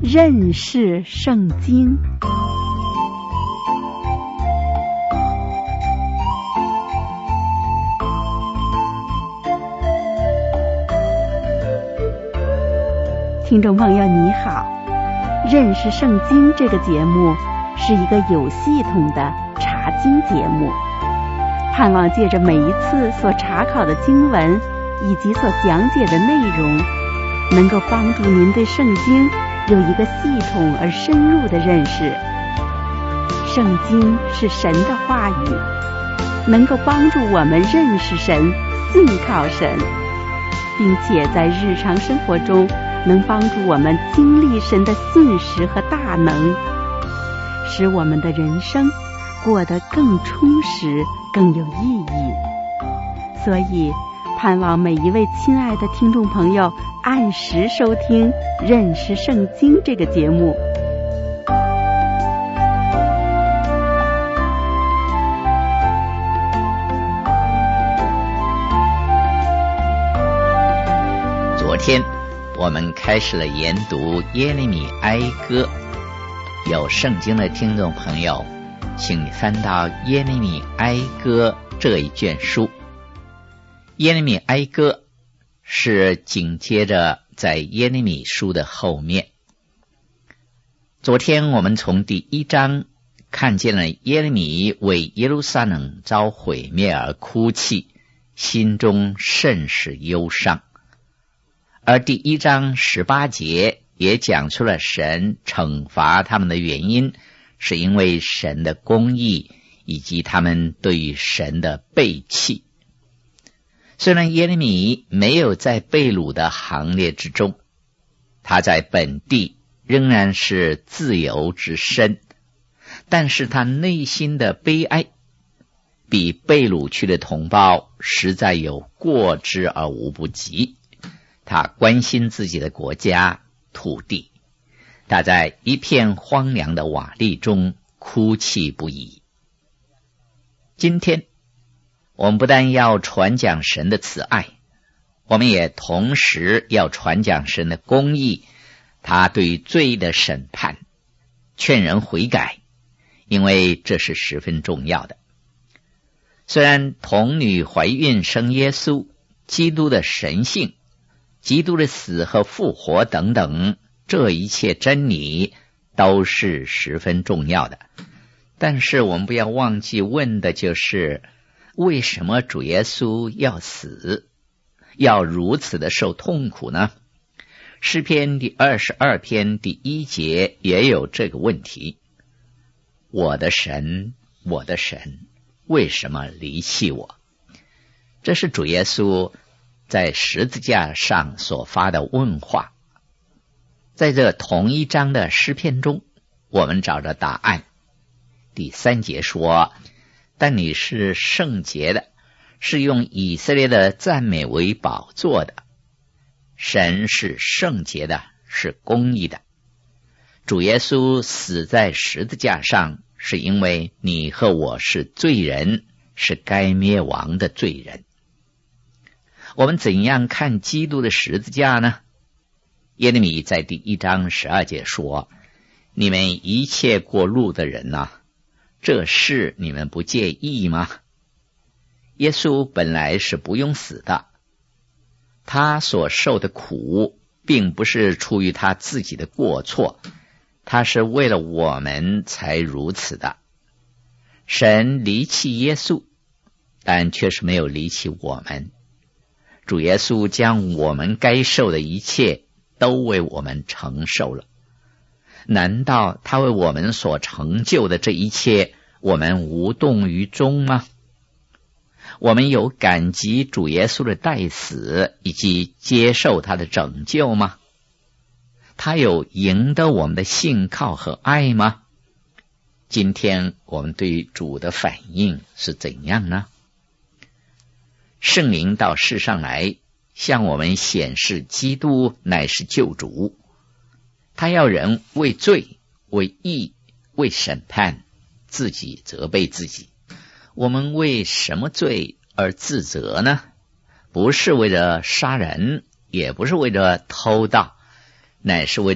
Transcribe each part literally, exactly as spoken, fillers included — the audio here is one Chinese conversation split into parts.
认识圣经。听众朋友你好，认识圣经这个节目是一个有系统的查经节目，盼望借着每一次所查考的经文以及所讲解的内容，能够帮助您对圣经有一个系统而深入的认识。圣经是神的话语，能够帮助我们认识神、信靠神，并且在日常生活中能帮助我们经历神的信实和大能，使我们的人生过得更充实、更有意义。所以盼望每一位亲爱的听众朋友按时收听《认识圣经》这个节目。 昨天我们开始了研读耶利米哀歌，有圣经的听众朋友，请你翻到耶利米哀歌这一卷书。耶利米哀歌是紧接着在耶利米书的后面。昨天我们从第一章看见了耶利米为耶路撒冷遭毁灭而哭泣，心中甚是忧伤。而第一章十八节也讲出了神惩罚他们的原因，是因为神的公义以及他们对于神的背弃。虽然耶利米没有在被掳的行列之中，他在本地仍然是自由之身，但是他内心的悲哀比被掳去的同胞实在有过之而无不及。他关心自己的国家土地，他在一片荒凉的瓦砾中哭泣不已。今天我们不但要传讲神的慈爱，我们也同时要传讲神的公义，他对罪的审判，劝人悔改，因为这是十分重要的。虽然童女怀孕生耶稣，基督的神性，基督的死和复活等等，这一切真理都是十分重要的，但是我们不要忘记问的就是，为什么主耶稣要死，要如此的受痛苦呢？诗篇第二十二篇第一节也有这个问题，我的神，我的神，为什么离弃我？这是主耶稣在十字架上所发的问话。在这同一章的诗篇中，我们找着答案。第三节说，但你是圣洁的，是用以色列的赞美为宝座的。神是圣洁的，是公义的。主耶稣死在十字架上，是因为你和我是罪人，是该灭亡的罪人。我们怎样看基督的十字架呢？耶利米在第一章十二节说，你们一切过路的人啊，这事你们不介意吗？耶稣本来是不用死的，他所受的苦并不是出于他自己的过错，他是为了我们才如此的。神离弃耶稣，但却是没有离弃我们。主耶稣将我们该受的一切都为我们承受了。难道他为我们所成就的这一切，我们无动于衷吗？我们有感激主耶稣的代死以及接受他的拯救吗？他有赢得我们的信靠和爱吗？今天我们对主的反应是怎样呢？圣灵到世上来，向我们显示基督乃是救主，他要人为罪、为义、为审判，自己责备自己。我们为什么罪而自责呢？不是为了杀人，也不是为了偷盗，乃是为着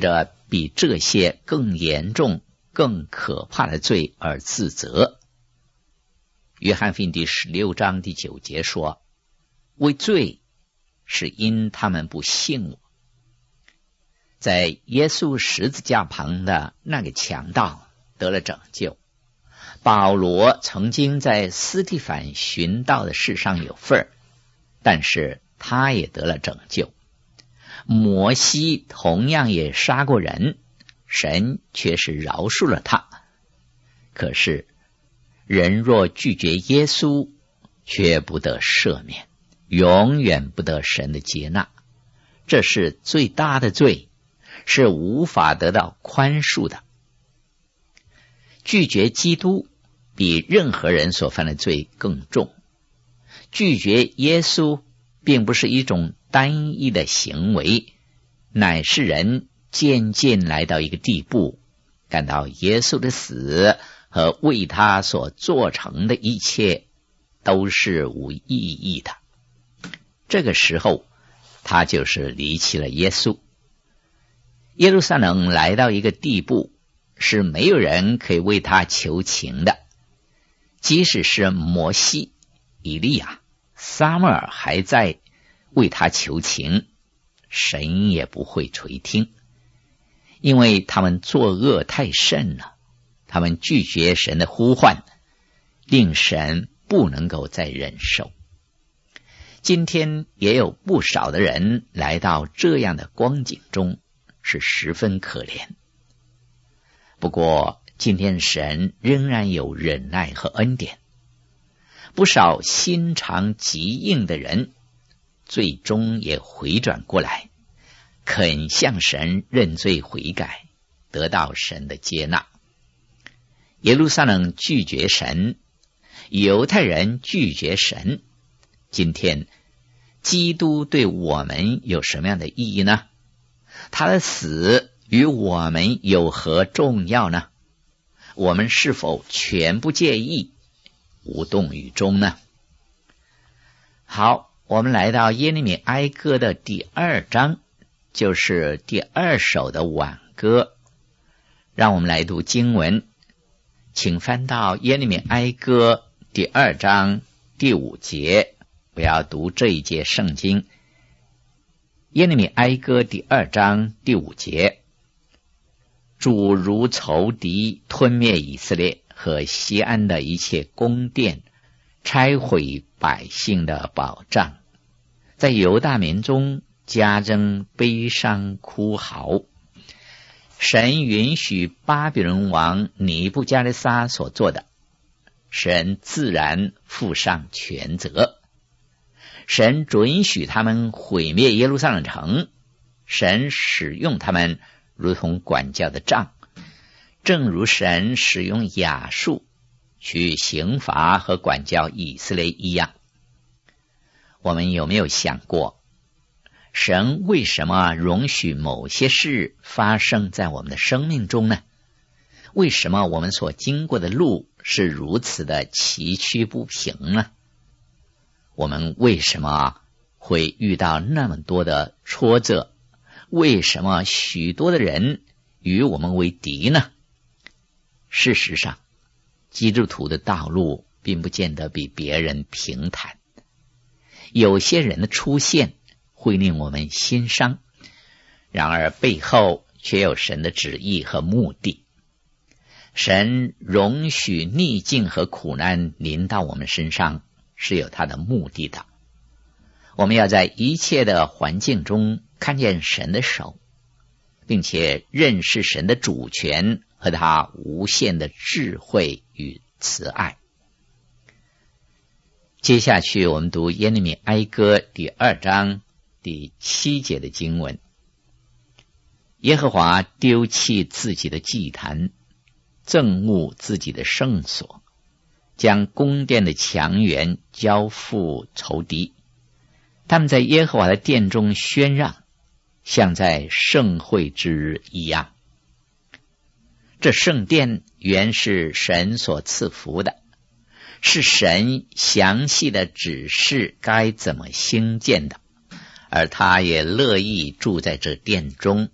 比这些更严重、更可怕的罪而自责。约翰福音第十六章第九节说，为罪是因他们不信我。在耶稣十字架旁的那个强盗得了拯救，保罗曾经在斯蒂凡寻道的事上有份儿，但是他也得了拯救。摩西同样也杀过人，神却是饶恕了他。可是人若拒绝耶稣，却不得赦免，永远不得神的接纳。这是最大的罪，是无法得到宽恕的。拒绝基督比任何人所犯的罪更重。拒绝耶稣并不是一种单一的行为，乃是人渐渐来到一个地步，感到耶稣的死和为他所做成的一切都是无意义的。这个时候他就是离弃了耶稣。耶路撒冷来到一个地步，是没有人可以为他求情的，即使是摩西、以利亚、撒母耳还在为他求情，神也不会垂听，因为他们作恶太甚了，他们拒绝神的呼唤，令神不能够再忍受。今天也有不少的人来到这样的光景中，是十分可怜。不过今天神仍然有忍耐和恩典，不少心肠极硬的人最终也回转过来，肯向神认罪悔改，得到神的接纳。耶路撒冷拒绝神，犹太人拒绝神。今天基督对我们有什么样的意义呢？他的死与我们有何重要呢？我们是否全不介意，无动于衷呢？好，我们来到耶利米哀歌的第二章，就是第二首的挽歌。让我们来读经文，请翻到耶利米哀歌第二章第五节，不要读这一节圣经。耶利米哀歌第二章第五节，主如仇敌吞灭以色列和西安的一切宫殿，拆毁百姓的保障，在犹大民中加增悲伤哭嚎。神允许巴比伦王尼布加勒撒所做的，神自然负上全责。神准许他们毁灭耶路撒冷城，神使用他们如同管教的杖，正如神使用亚述去刑罚和管教以色列一样。我们有没有想过，神为什么容许某些事发生在我们的生命中呢？为什么我们所经过的路是如此的崎岖不平呢？我们为什么会遇到那么多的挫折？为什么许多的人与我们为敌呢？事实上，基督徒的道路并不见得比别人平坦。有些人的出现会令我们心伤，然而背后却有神的旨意和目的。神容许逆境和苦难临到我们身上，是有他的目的的。我们要在一切的环境中看见神的手，并且认识神的主权和他无限的智慧与慈爱。接下去我们读耶利米哀歌第二章第七节的经文。耶和华丢弃自己的祭坛，憎恶自己的圣所，将宫殿的墙垣交付仇敌。他们在耶和华的殿中喧嚷，像在盛会之日一样。这圣殿原是神所赐福的，是神详细的指示该怎么兴建的，而他也乐意住在这殿中，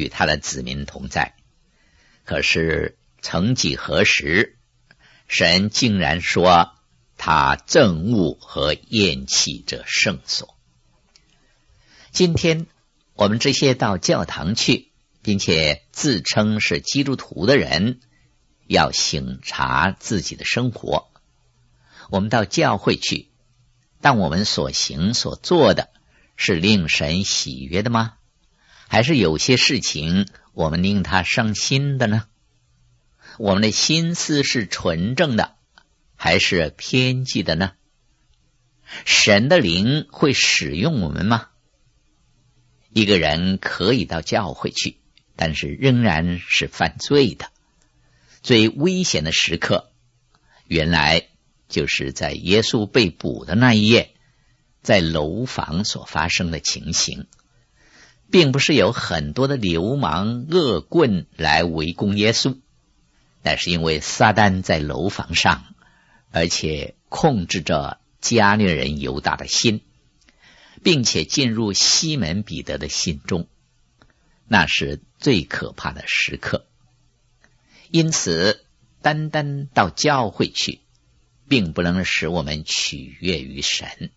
与他的子民同在。可是曾几何时，神竟然说他憎恶和厌弃这圣所。今天我们这些到教堂去并且自称是基督徒的人，要省察自己的生活。我们到教会去，但我们所行所做的是令神喜悦的吗？还是有些事情我们令他伤心的呢？我们的心思是纯正的还是偏激的呢？神的灵会使用我们吗？一个人可以到教会去，但是仍然是犯罪的。最危险的时刻，原来就是在耶稣被捕的那一夜，在楼房所发生的情形，并不是有很多的流氓恶棍来围攻耶稣，但是因为撒旦在楼房上，而且控制着加略人犹大的心，并且进入西门彼得的心中，那是最可怕的时刻。因此单单到教会去并不能使我们取悦于神。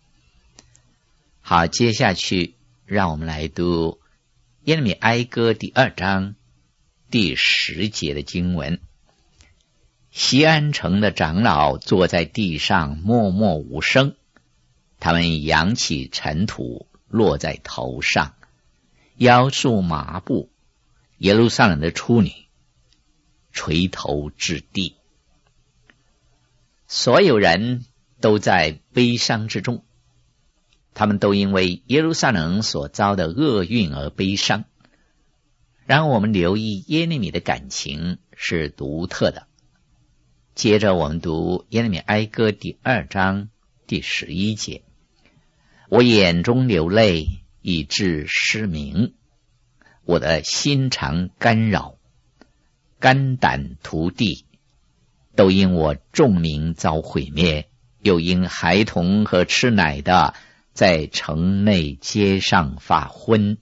好，接下去让我们来读耶利米哀歌第二章第十节的经文。锡安城的长老坐在地上默默无声，他们扬起尘土落在头上，腰束麻布，耶路撒冷的处女垂头至地。所有人都在悲伤之中，他们都因为耶路撒冷所遭的厄运而悲伤。然而我们留意耶利米的感情是独特的。接着我们读耶利米哀歌第二章第十一节。我眼中流泪以致失明，我的心肠干扰，肝胆涂地，都因我众民遭毁灭，又因孩童和吃奶的在城内街上发昏。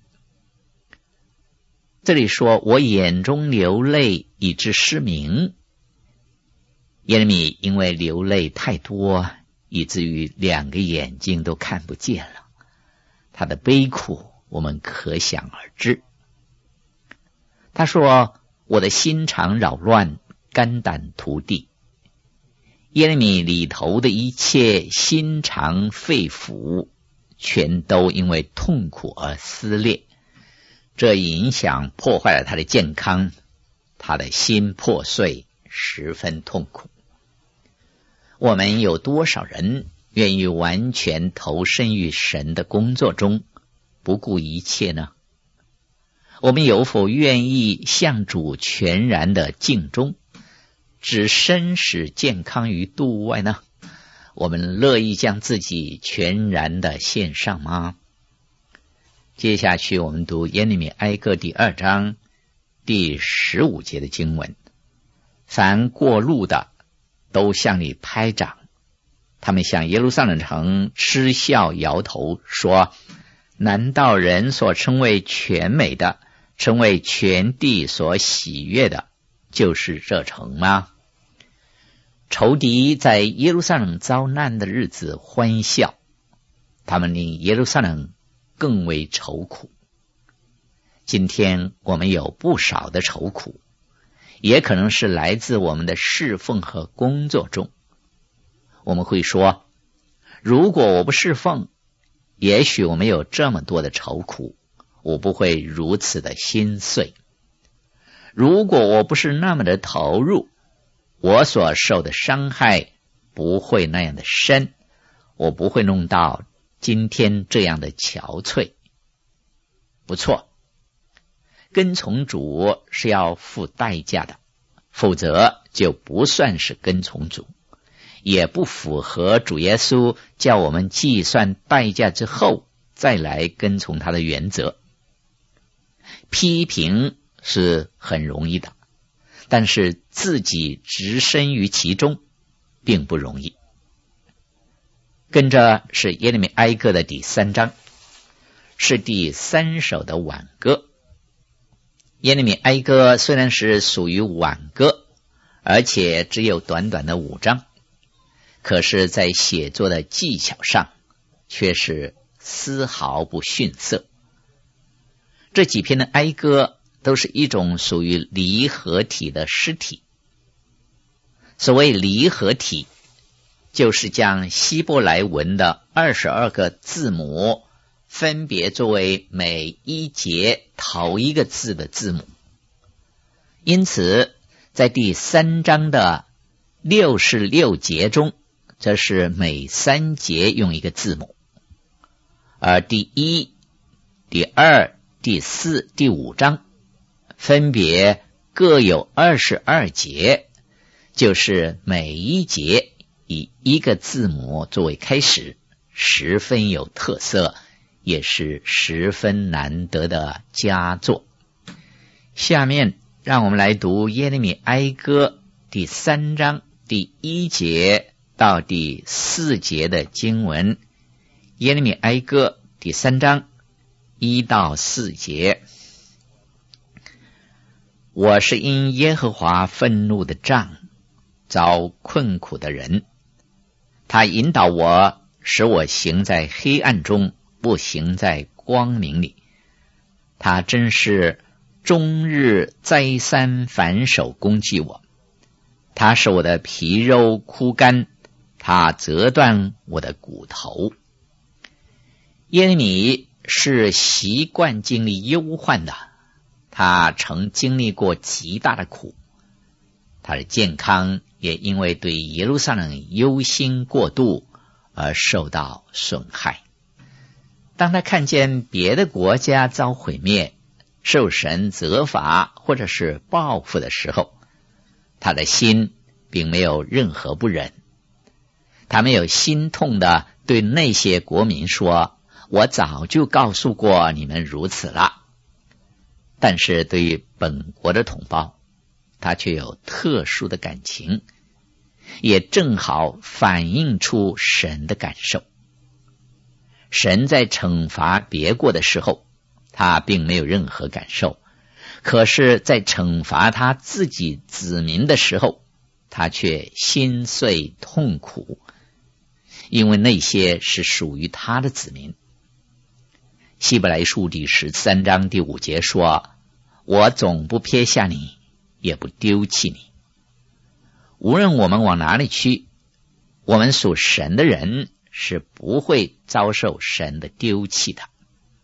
这里说我眼中流泪以致失明，耶利米因为流泪太多，以至于两个眼睛都看不见了，他的悲苦我们可想而知。他说我的心肠扰乱，肝胆涂地。耶利米里头的一切心肠肺腑全都因为痛苦而撕裂，这影响破坏了他的健康，他的心破碎，十分痛苦。我们有多少人愿意完全投身于神的工作中，不顾一切呢？我们有否愿意向主全然的尽忠，置身使健康于度外呢？我们乐意将自己全然的献上吗？接下去我们读耶利米哀歌第二章第十五节的经文。凡过路的都向你拍掌，他们向耶路撒冷城嗤笑摇头，说，难道人所称为全美的，称为全地所喜悦的，就是这城吗？仇敌在耶路撒冷遭难的日子欢笑，他们令耶路撒冷更为愁苦。今天我们有不少的愁苦，也可能是来自我们的侍奉和工作中。我们会说，如果我不侍奉，也许我没有这么多的愁苦，我不会如此的心碎。如果我不是那么的投入，我所受的伤害不会那样的深，我不会弄到今天这样的憔悴。不错，跟从主是要付代价的，否则就不算是跟从主，也不符合主耶稣叫我们计算代价之后再来跟从他的原则。批评是很容易的，但是自己置身于其中并不容易。跟着是耶利米哀歌的第三章，是第三首的挽歌。 耶利米哀歌虽然是属于挽歌，而且只有短短的五章，可是在写作的技巧上却是丝毫不逊色。这几篇的哀歌都是一种属于离合体的诗体。所谓离合体，就是将希伯来文的二十二个字母分别作为每一节头一个字的字母。因此在第三章的六十六节中，这是每三节用一个字母，而第一、第二、第四、第五章分别各有二十二节，就是每一节以一个字母作为开始，十分有特色，也是十分难得的佳作。下面让我们来读耶利米哀歌第三章第一节到第四节的经文。耶利米哀歌第三章一到四节。我是因耶和华愤怒的杖，遭困苦的人，他引导我，使我行在黑暗中，不行在光明里。他真是终日再三反手攻击我，他使我的皮肉枯干，他折断我的骨头。耶利米是习惯经历忧患的，他曾经历过极大的苦，他的健康也因为对耶路撒冷忧心过度而受到损害。当他看见别的国家遭毁灭，受神责罚或者是报复的时候，他的心并没有任何不忍。他没有心痛的对那些国民说，我早就告诉过你们如此了。但是对于本国的同胞，他却有特殊的感情，也正好反映出神的感受。神在惩罚别国的时候，他并没有任何感受，可是在惩罚他自己子民的时候，他却心碎痛苦，因为那些是属于他的子民。希伯来书第十三章第五节说，我总不撇下你，也不丢弃你。无论我们往哪里去，我们属神的人是不会遭受神的丢弃的。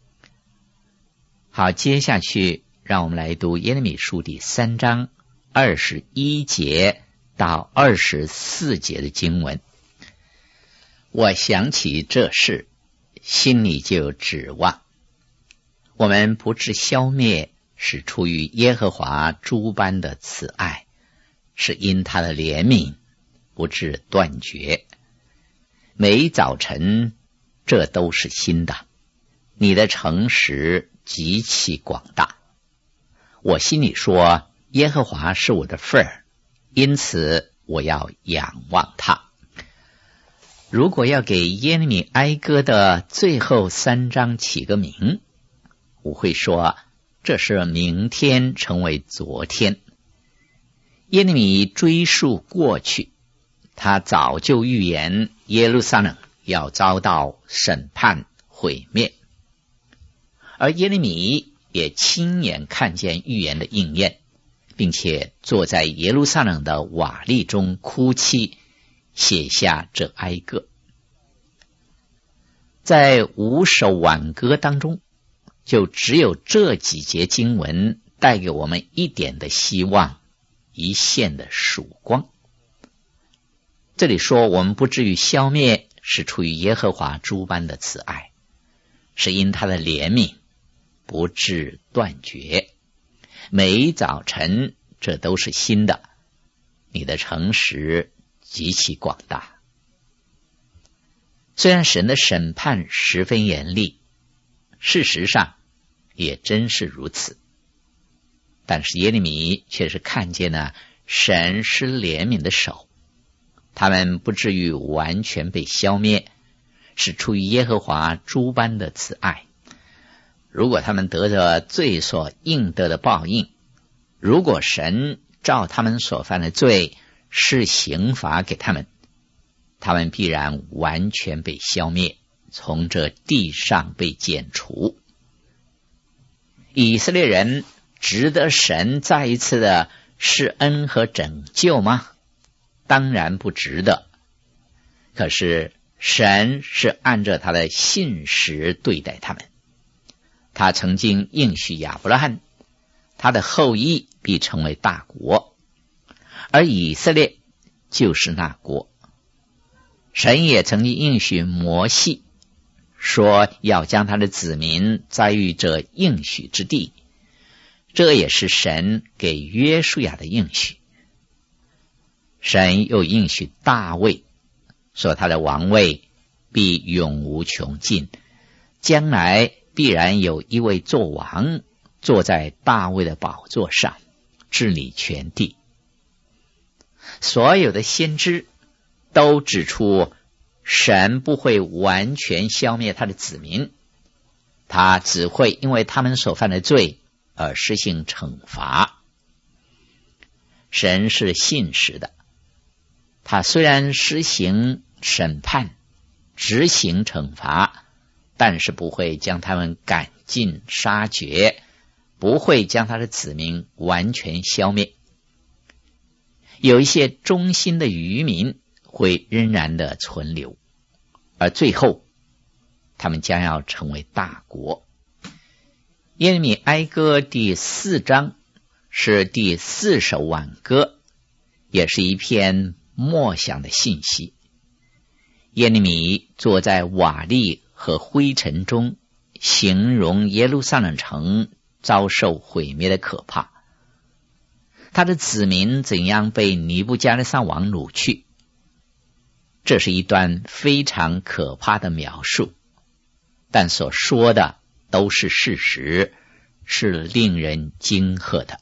好，接下去让我们来读耶利米书第三章二十一节到二十四节的经文。我想起这事，心里就有指望。我们不致消灭，是出于耶和华诸般的慈爱，是因他的怜悯不致断绝。每早晨这都是新的，你的诚实极其广大。我心里说，耶和华是我的份儿，因此我要仰望他。如果要给耶利米哀歌的最后三章起个名，我会说这是明天成为昨天。耶利米追溯过去，他早就预言耶路撒冷要遭到审判毁灭，而耶利米也亲眼看见预言的应验，并且坐在耶路撒冷的瓦砾中哭泣，写下这哀歌。在五首挽歌当中，就只有这几节经文带给我们一点的希望，一线的曙光。这里说我们不至于消灭，是出于耶和华诸般的慈爱，是因他的怜悯不致断绝。每早晨这都是新的，你的诚实极其广大。虽然神的审判十分严厉，事实上也真是如此，但是耶利米却是看见了神施怜悯的手，他们不至于完全被消灭，是出于耶和华诸般的慈爱。如果他们得着罪所应得的报应， 如果神照他们所犯的罪施刑罚给他们，他们必然完全被消灭，从这地上被剪除。以色列人值得神再一次的施恩和拯救吗？当然不值得。可是神是按照他的信实对待他们。他曾经应许亚伯拉罕，他的后裔必成为大国，而以色列就是那国。神也曾经应许摩西，说要将他的子民栽于这应许之地，这也是神给约书亚的应许。神又应许大卫，说他的王位必永无穷尽，将来必然有一位做王，坐在大卫的宝座上，治理全地。所有的先知都指出，神不会完全消灭他的子民，他只会因为他们所犯的罪而施行惩罚。神是信实的，他虽然施行审判、执行惩罚，但是不会将他们赶尽杀绝，不会将他的子民完全消灭。有一些忠心的渔民会仍然的存留，而最后他们将要成为大国。耶利米哀歌第四章是第四首挽歌，也是一篇默想的信息。耶利米坐在瓦砾和灰尘中，形容耶路撒冷城遭受毁灭的可怕，他的子民怎样被尼布加勒撒王掳去。这是一段非常可怕的描述，但所说的都是事实，是令人惊吓的。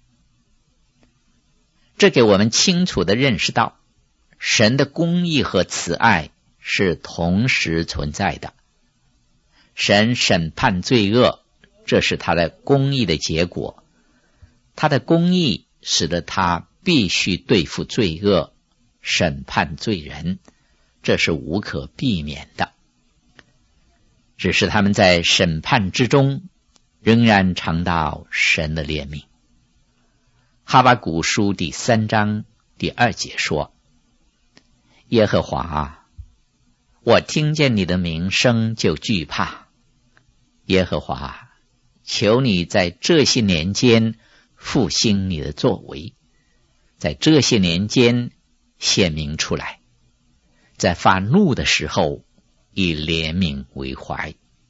这给我们清楚地认识到，神的公义和慈爱是同时存在的。神审判罪恶，这是他的公义的结果。他的公义使得他必须对付罪恶，审判罪人，这是无可避免的。只是他们在审判之中仍然尝到神的怜悯。哈巴谷书第三章第二节说，耶和华，我听见你的名声就惧怕。耶和华，求你在这些年间复兴你的作为，在这些年间显明出来，在发怒的时候以怜悯为怀。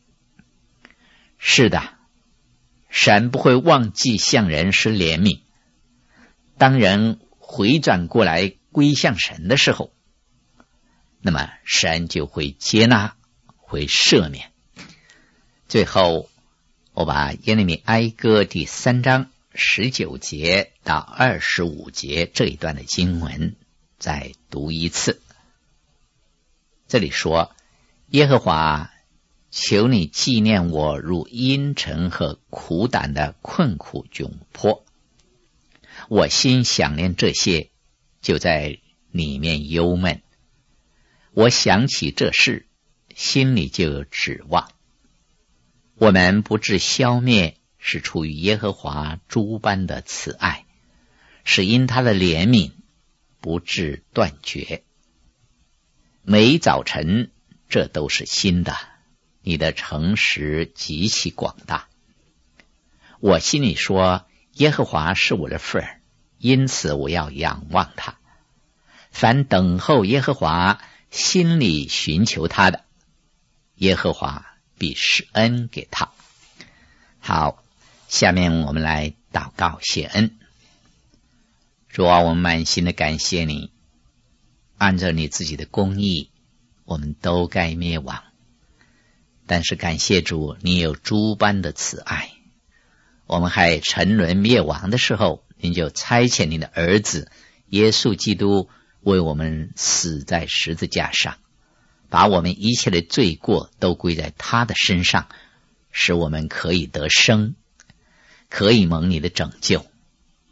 是的，神不会忘记向人施怜悯。当人回转过来归向神的时候，那么神就会接纳，会赦免。最后我把耶利米哀歌第三章十九节到二十五节这一段的经文再读一次。这里说，耶和华，求你纪念我如阴沉和苦胆的困苦窘迫。我心想念这些，就在里面忧闷。我想起这事，心里就有指望。我们不致消灭，是出于耶和华诸般的慈爱，是因他的怜悯不致断绝。每早晨，这都是新的，你的诚实极其广大。我心里说，耶和华是我的份儿，因此我要仰望他。凡等候耶和华，心里寻求他的，耶和华必施恩给他。好，下面我们来祷告谢恩。主啊，我们满心的感谢你，按照你自己的公义，我们都该灭亡，但是感谢主，你有诸般的慈爱。我们还沉沦灭亡的时候，您就差遣你的儿子耶稣基督为我们死在十字架上，把我们一切的罪过都归在他的身上，使我们可以得生，可以蒙你的拯救。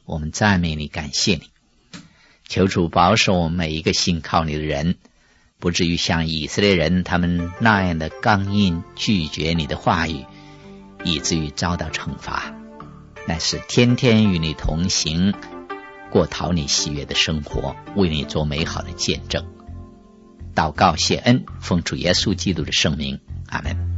我们赞美你，感谢你。求主保守我们每一个信靠你的人，不至于像以色列人他们那样的刚硬拒绝你的话语，以至于遭到惩罚，乃是天天与你同行，过讨你喜悦的生活，为你做美好的见证。祷告谢恩，奉主耶稣基督的圣名，阿们。